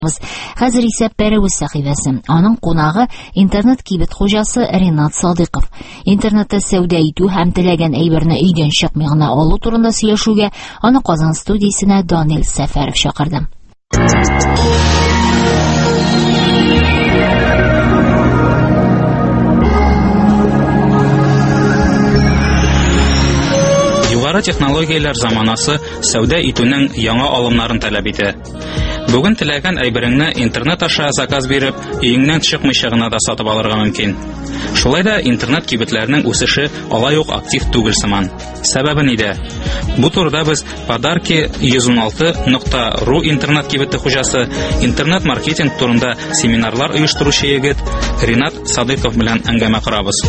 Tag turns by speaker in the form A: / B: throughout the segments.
A: Хәзер исә Пәрәвез сәхифәсе. Аның кунагы интернет кибет хуҗасы Ринат Садыйков. Интернетта сәүдә итү һәм теләгән әйберне өйдән чыкмый гына алу турында сөйләшүгә аны Казан студиясенә Данил Сәфәров чакырды.
B: Югары технологияләр заманасы сәүдә итүнең яңа алымнарын таләп итә. Бүген теләгән әйбереңне интернет аша заказ биреп, өеңнән чыкмыйча гына да сатып алырга мөмкин. Шулай да интернет кибетләренең үсеше алай ук актив түгел сыман. Сәбәбе нидә? Бу турыда без Podarki116.ru интернет кибете хуҗасы, интернет маркетинг турында семинарлар оештыручы егет Ринат Садыйков белән әңгәмә корабыз.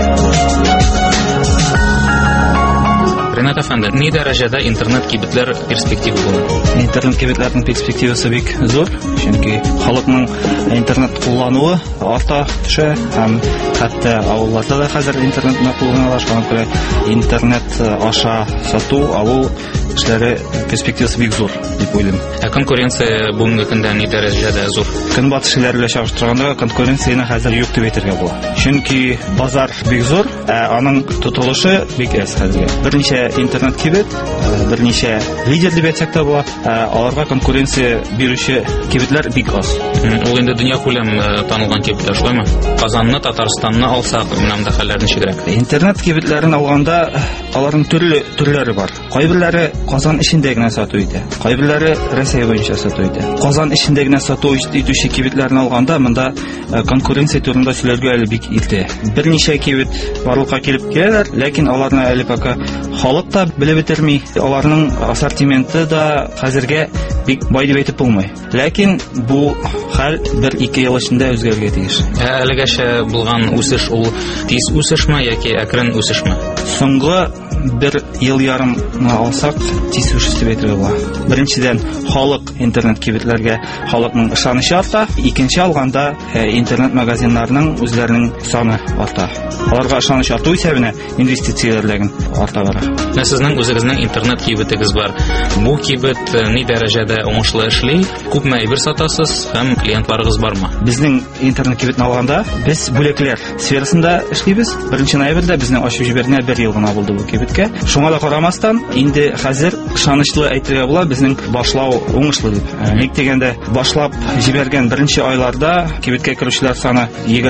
B: Ринат әфәнде, ни дәрәҗәдә интернет кибетләр перспектива була?
C: Интернет кибетләрнең перспективасы бик зур, чөнки халыкның интернет куллануы арта төшә, һәм хәтта авылларда да хәзер интернетны кулланалар, шуңа күрә интернет аша сату, алу эшләре перспективасы бик зур дип уйлыйм.
B: Конкуренция бүгенге көндә ни дәрәҗәдә зур?
C: Көнбатыш илләр белән чагыштырганда конкуренцияны хәзер юк дип әйтергә була. Чөнки базар бик зур, аның тотылышы бик әз хәзер. Берничә интернет кибет, берничә лидер дип әйтсәк тә була, аларга конкуренция бирүче кибетләр бик аз.
B: Ул инде дөнья күләм танылган кибетләр, шулаймы? Казанны, Татарстанны алсак, менә хәлләрне ничегрәк?
C: Интернет кибетләрен алганда аларның төрләре бар. Кайберләре Казан эчендә генә сату итә. Кайберләре Россия буенча сату итә. Казан эчендә генә сату итүче кибетләрне алганда монда конкуренция турында сөйләргә әле бик иртә. Берничә кибет барлыкка килеп киләләр, ләкин аларны әле пока халык та белеп бетерми. Аларның ассортименты да хәзергә бик бай дип әйтеп булмый. Ләкин бу хәл 1-2 ел эчендә үзгәрергә тиеш.
B: Әлегәчә булган үсеш ул тиз үсешме яки әкрен үсешме?
C: Соңгы 1 ел ярымны алсак, тиз үсеш дип әйтергә була. Беренчедән, халык интернет кибетләргә халыкның ышанышы арта, икенче алганда интернет магазиннарының үзләренең саны арта. Аларга ышаныч арту исәбенә инвестицияләрдән арта бара.
B: Сезнең үзегезнең интернет кибетегез бар. Бу кибет ни дәрәҗәдә уңышлы эшли? Күпме әйбер сатасыз һәм клиентларыгыз бармы?
C: Безнең интернет кибетне алганда без бүлекләр сферасында эшлибез. 1 ноябрьдә безнең ачып җибәргәнә 1 ел гына булды бу кибеткә. Шуңа да карамастан, инде хәзер ышанычлы әйтергә була, безнең башлау уңышлы дип. Ник дигәндә, башлап җибәргән 1 айларда кибеткә керүчеләр саны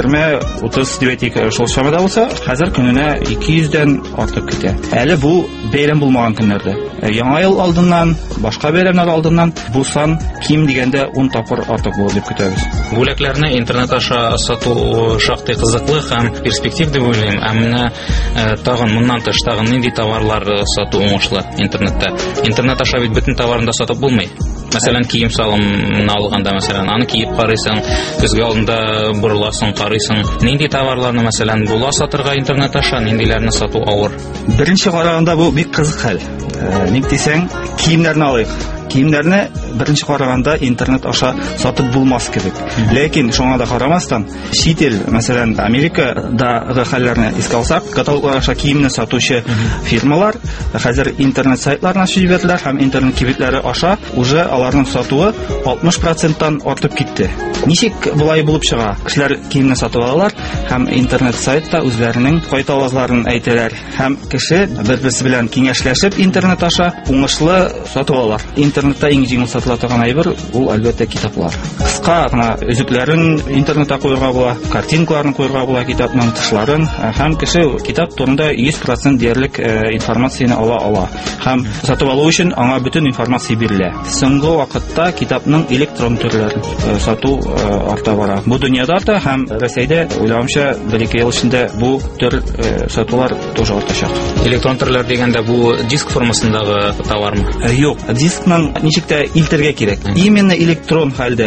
C: 20-30 дип әйтик, шул чамада булса, хәзер көненә 200дән артып китә. Әле бу бәйрәм булмаган көннәрдә. Яңа ел алдыннан, башка бәйрәмнәр алдыннан бу сан ким дигәндә 10 тапкыр артык булыр дип көтәбез.
B: Бүләкләрне интернет аша сату шактый кызыклы һәм перспектив дип уйлыйм. Әмма тагын моннан тыш тагын нинди товарлар сату уңышлы интернетта? Интернет аша бит бөтен товарны да сатып булмый. Мәсәлән, кием салымны алганда, мәсәлән, аны киеп карыйсың, көзгә алдында борыласың, карыйсың. Нинди товарларны, мәсәлән, була сатырга интернет аша, ниндиләрне сату авыр?
C: Беренче караганда бу бик кызык хәл. Ник дисәң, киемнәрне алыйк. Киемнәрне беренче караганда интернет аша сатып булмас кебек. Ләкин шуңа да карамастан, чит ил, мәсәлән, Америкадагы хәлләрне искә алсак, каталоглар аша киемне сатучы фирмалар хәзер интернет сайтларына җибәрделәр һәм интернет кибетләре аша уже аларның сатуы 60%-тан артып китте. Ничек булай булып чыга? Кешеләр киемне сатып алалар һәм интернет сайтта үзләренең кайталазларын әйтәләр һәм кеше бер-берсе белән киңәшләшеп интернет аша уңышлы сатып алалар. Интернетта иң җиңел сатыла торган әйбер ул әлбәттә китаплар. Кыска гына өзекләрен интернетта куярга була, картинкаларын куярга була китапның тышларын һәм кеше китап турында 100% диярлек информацияны ала. Һәм сатып алу өчен аңа бөтен информация бирелә. Соңгы вакытта китапның электрон төрләрен сату арта бара. Бу дөньяда арта һәм Россиядә уйламча 1-2 ел эчендә бу төр сатулар тоже артачак.
B: Электрон төрләр дигәндә бу диск формасындагы товармы?
C: Юк, дискның ничек тә илтергә кирәк. Именно электрон хәлдә. Кеше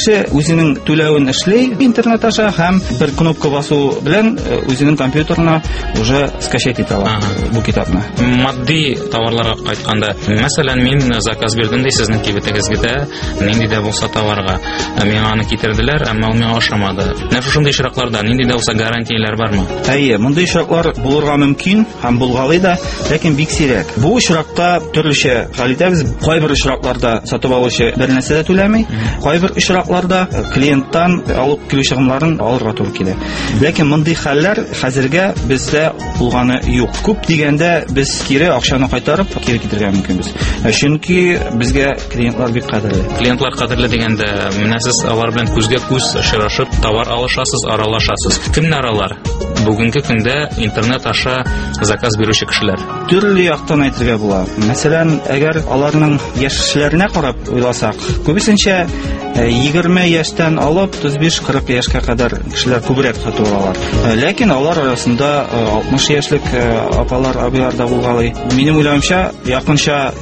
C: кеше үзенең түләвен эшли интернет аша һәм бер кнопка басу белән үзенең компьютерына уже скачать итә ала бу китапны.
B: Матди товарларга кайтканда, мәсәлән, мин заказ бирдем ди сезнең кибетегезгә, нинди дә булса товарга. Миңа аны китерделәр, әмма ул миңа ошамады. Нәф шундый очракларда нинди дә булса гарантияләр бармы?
C: Әйе, мондый очраклар булырга мөмкин һәм булгалый да, ләкин бик сирәк. Бу очракта төрлечә хәл итәбез. Кайбер очракларда сатып алучы бер нәрсә дә түләми, кайбер очракларда клиенттан алып килү чыгымнарын алырга туры килә. Ләкин мондый хәлләр хәзергә бездә булганы юк. Күп дигәндә без кире акчаны кайтарып кире китергә мөмкинбез. Чөнки безгә клиентлар бик кадерле.
B: Клиентлар кадерле дигәндә, менә сез алар белән күзгә-күз очрашып, товар алышасыз, аралашасыз. Кемнәр алар? Бүгенге көндә интернет аша заказ бирүче кешеләр.
C: Төрле яктан әйтергә була. Мәсәлән, әгәр аларның яшьләренә карап уйласак, күбесенчә 20 яшьтән алып 35-40 яшькә кадәр кешеләр күбрәк сатып алалар. Ләкин алар арасында 60 яшьлек апалар, абыйлар да булгалый. Минем уйлавымча, якынча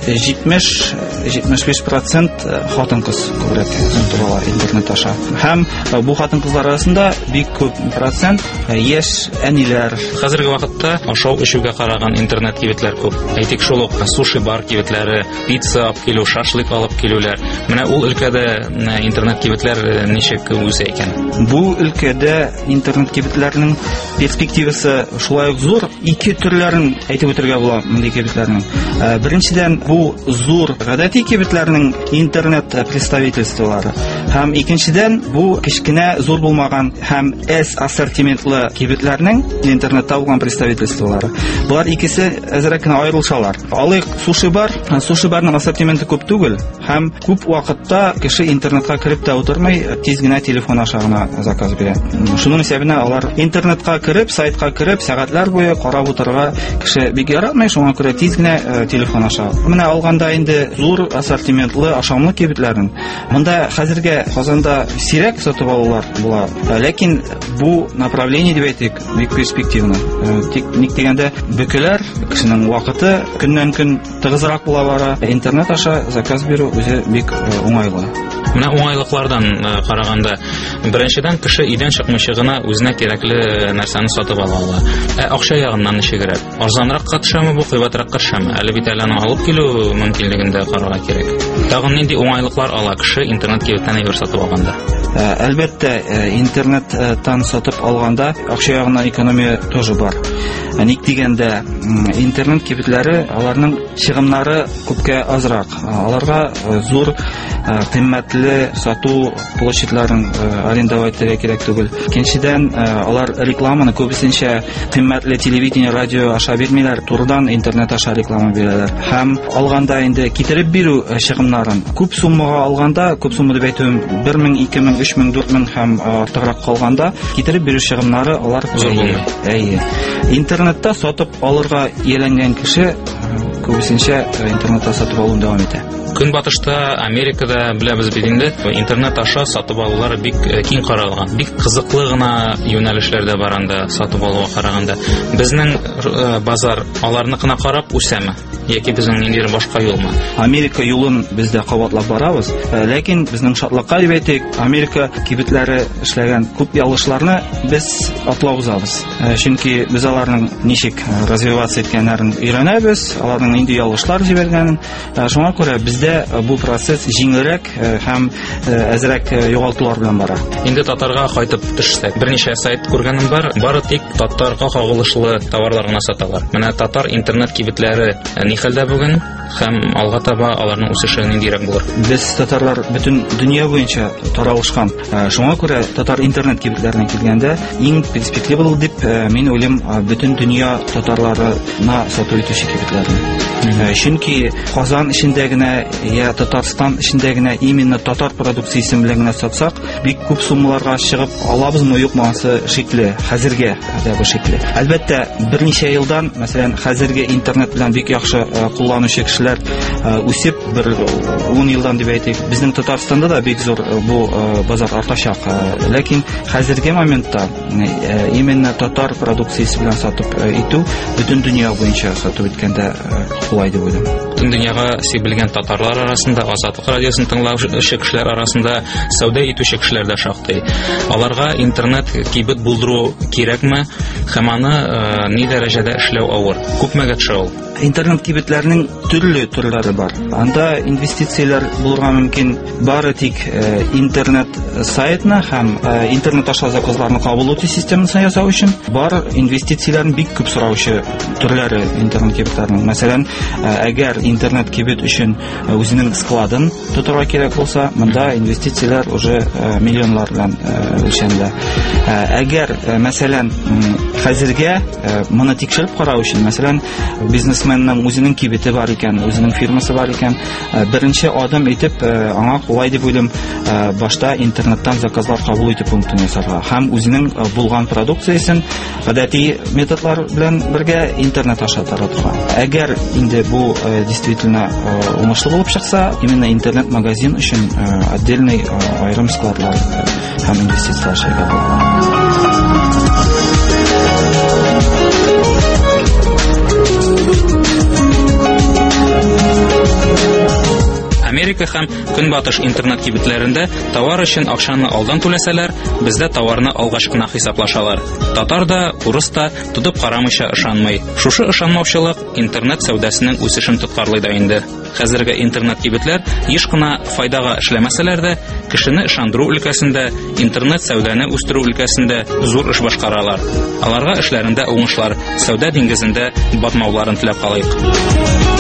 C: 70-75% хатын-кыз күбрәк сатып ала интернет аша. Һәм бу хатын-кызлар арасында бик күп процент яшь әниләр.
B: Хәзерге вакытта ашау-эчүгә караган интернет кибетләр күп. Әйтик шул ук суши-бар кибетләре, пицца алып килү, шашлык алып килүләр. Менә ул өлкәдә интернет кибетләр ничек үсә икән?
C: Бу өлкәдә интернет кибетләрнең перспективасы шулай ук зур. Ике төрләрен әйтеп үтәргә була мондый кибетләрнең. Беренчедән, бу зур гадәти кибетләрнең интернет представительстволары. Һәм икенчедән, бу кичкенә зур булмаган һәм ассортиментлы кибетләрнең интернетта булган представительстволары. Булар икесе әзрәк кенә аерылышалар. Алыйк суши-бар. Суши-барның ассортименты күп түгел һәм күп вакытта кеше интернетка кирип тә утырмый, тиз генә телефон аша гына заказ бирә. Шуның сәбәбенә алар интернетка кирип, сайтка кирип, сәгатьләр буе карап утырырга кеше бик яратмый, шуңа күрә тиз генә телефон аша. Менә алганда инде зур ассортиментлы ашамлы кибетләрен. Монда хәзергә Казанда сирәк сатып алулар була. Ләкин бу направление дип әйтик, бик перспективны. Тик ник дигәндә, бөкеләр кешенең вакыты көннән-көн тыгызрак була бара. Интернет аша заказ бирү үзе бик уңайлы.
B: Менә уңайлыклардан караганда, беренчедән кеше идән чыкмыйча гына үзенә кирәкле нәрсәне сатып ала ала. Акча ягыннан ничегрәк? Арзанрак катышамы бу, кыйбатрак катышамы? Әле бит әле аны алып килү мөмкинлеген дә карарга кирәк. Тагын нинди уңайлыклар ала кеше интернет кибеттән әйбер сатып алганда?
C: Әлбәттә, интернеттан сатып алганда акча ягыннан экономия тоже бар. Ник дигәндә, интернет кибетләре аларның чыгымнары күпкә азрак. Аларга зур кыйммәтле сату площадьларын арендовать итәргә кирәк түгел. Икенчедән, алар рекламаны күбесенчә кыйммәтле телевидение, радио аша бирмиләр, турыдан интернет аша реклама бирәләр. Һәм алганда инде китереп бирү чыгымнарын күп суммага алганда, күп сумма дип әйтүем 1000, 2000, 3000, 4000 һәм артыграк калганда китереп бирү чыгымнары алар әйе. Интернетта сатып алырга ияләнгән кеше күбесенчә интернетта сатып алуын дәвам итә.
B: Көнбатышта, Америкада беләбез бит инде, интернет аша сатып алулар бик киң каралган. Бик кызыклы гына юнәлешләрдә бар анда сатып алуга караганда. Безнең базар аларныкына карап үсәме? Яки безнең ниндидер башка юлмы?
C: Америка юлын без дә кабатлап барабыз. Ләкин безнең шатлыкка дип әйтик, Америка кибетләре эшләгән күп ялгышларны без атлап узабыз. Чөнки без аларның ничек развиваться иткәннәрен өйрәнәбез, аларның нинди ялгышлар җибәргәнен. Шуңа күрә бездә бу процесс җиңелрәк һәм әзрәк югалтулар белән бара.
B: Инде татарга кайтып төшсәк, берничә сайт күргәнем бар, бары тик татарга кагылышлы товарлар гына саталар. Менә татар интернет кибетләре ни хәлдә бүген һәм алга таба аларның үсеше ниндирәк булыр?
C: Без татарлар бөтен дөнья буенча таралышкан. Шуңа күрә татар интернет кибетләренә килгәндә иң перспективалы дип мин уйлыйм бөтен дөнья татарларына сату итүче кибетләрне. Чөнки Казан эчендә генә я Татарстан эчендә генә именно татар продукциясе белән генә сатсак, бик күп суммаларга чыгып алабызмы юкмасы шикле. Хәзергә дә бу шикле. Әлбәттә, берничә елдан, мәсәлән, хәзерге интернет белән бик яхшы кулланучы кешеләр үсеп, бер 10 елдан дип әйтик, безнең Татарстанда да бик зур бу базар артачак. Ләкин хәзерге моментта именно татар продукциясе белән сатып итү бөтен дөнья буенча сатып иткәндә кулай дип уйлыйм.
B: бөтен дөньяга сибелгән татарлар арасында, Азатлык радиосын тыңлаучы кешеләр арасында сәүдә итүче кешеләр дә шактый. Аларга интернет кибет булдыру кирәкме һәм аны ни дәрәҗәдә эшләү авыр? Күпмәгә төшә ул?
C: Интернет кибетләрнең төрле төрләре бар. Анда инвестицияләр булырга мөмкин. Бары тик интернет сайтына һәм интернет аша заказларны кабул итү системасын ясау өчен бар инвестицияләрне бик күп сораучы төрләре интернет кибетләрнең. Мәсәлән, әгәр интернет кибет өчен үзенең складын тотарга кирәк булса, монда инвестицияләр уже миллионлар белән үлчәнелә. Әгәр, мәсәлән, хәзергә моны тикшереп карау өчен, мәсәлән, бизнесменның үзенең кибете бар икән, үзенең фирмасы бар икән, беренче адым итеп аңа кулай дип уйлыйм, башта интернеттан заказлар кабул итү пунктын ясарга һәм үзенең булган продукциясен гадәти методлар белән бергә интернет аша таратырга. Әгәр инде бу действительно уңышлы булып чыкса, именно интернет-магазин өчен отдельный аерым складлар һәм инвестициялар шәһәр була.
B: Америка һәм Көнбатыш интернет кибетләрендә товар өчен акчаны алдан түләсәләр, бездә товарны алгач кына хисаплашалар. Татар да, урыс та тотып карамыйча ышанмый. Шушы ышанмаучылык интернет сәүдәсенең үсешен тоткарлый да инде. Хәзерге интернет кибетләр еш кына файдага эшләмәсәләр дә, кешене ышандыру өлкәсендә, интернет сәүдәне үстерү өлкәсендә зур эш башкаралар. Аларга эшләрендә уңышлар, сәүдә диңгезендә батмауларын теләп калыйк.